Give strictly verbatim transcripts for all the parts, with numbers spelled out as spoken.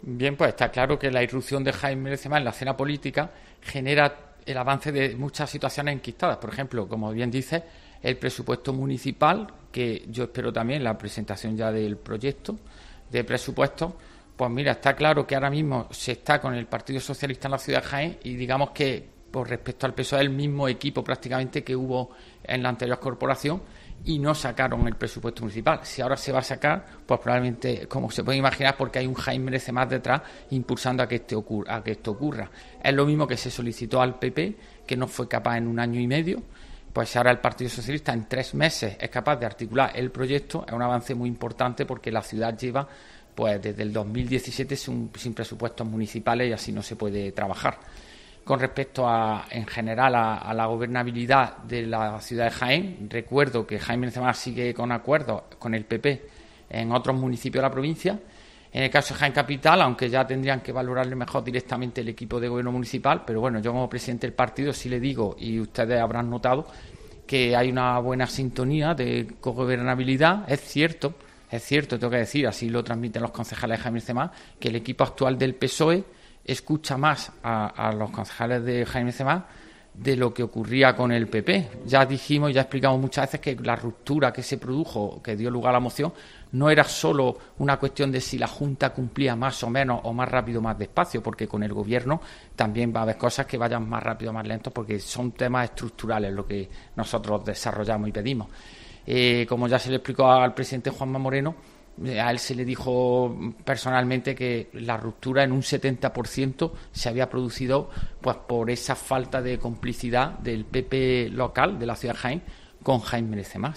Bien, pues está claro que la irrupción de Jaime Benzema en la escena política genera el avance de muchas situaciones enquistadas. Por ejemplo, como bien dice, el presupuesto municipal, que yo espero también la presentación ya del proyecto de presupuesto. Pues mira, está claro que ahora mismo se está con el Partido Socialista en la ciudad de Jaén y digamos que por respecto al P S O E el mismo equipo prácticamente que hubo en la anterior corporación y no sacaron el presupuesto municipal. Si ahora se va a sacar, pues probablemente, como se puede imaginar, porque hay un Jaime Benzema detrás impulsando a que, este ocurra, a que esto ocurra. Es lo mismo que se solicitó al P P, que no fue capaz en un año y medio. Pues ahora el Partido Socialista en tres meses es capaz de articular el proyecto. Es un avance muy importante porque la ciudad lleva pues desde el dos mil diecisiete sin, sin presupuestos municipales y así no se puede trabajar. Con respecto a, en general, a, a la gobernabilidad de la ciudad de Jaén, recuerdo que Jaime Benzema sigue con acuerdos con el P P en otros municipios de la provincia. En el caso de Jaén Capital, aunque ya tendrían que valorarle mejor directamente el equipo de gobierno municipal, pero bueno, yo como presidente del partido sí le digo, y ustedes habrán notado, que hay una buena sintonía de cogobernabilidad. Es cierto, es cierto, tengo que decir, así lo transmiten los concejales de Jaime Benzema, que el equipo actual del P S O E escucha más a, a los concejales de Jaime Benzema de lo que ocurría con el P P. Ya dijimos, ya explicamos muchas veces que la ruptura que se produjo, que dio lugar a la moción, no era solo una cuestión de si la Junta cumplía más o menos, o más rápido o más despacio, porque con el Gobierno también va a haber cosas que vayan más rápido o más lento, porque son temas estructurales lo que nosotros desarrollamos y pedimos. Eh, como ya se le explicó al presidente Juanma Moreno, a él se le dijo personalmente que la ruptura en un setenta por ciento se había producido pues por esa falta de complicidad del P P local de la ciudad de Jaén con Jaime Benzema.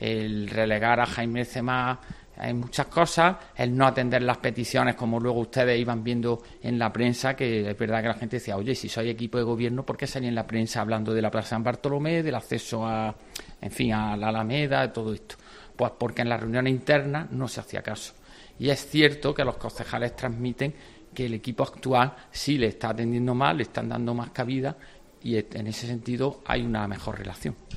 El relegar a Jaime Benzema en muchas cosas, el no atender las peticiones, como luego ustedes iban viendo en la prensa, que es verdad que la gente decía, oye, si soy equipo de gobierno, ¿por qué salí en la prensa hablando de la Plaza San Bartolomé, del acceso a, en fin, a la Alameda, todo esto? Pues porque en las reuniones internas no se hacía caso. Y es cierto que los concejales transmiten que el equipo actual sí le está atendiendo más, le están dando más cabida y en ese sentido hay una mejor relación.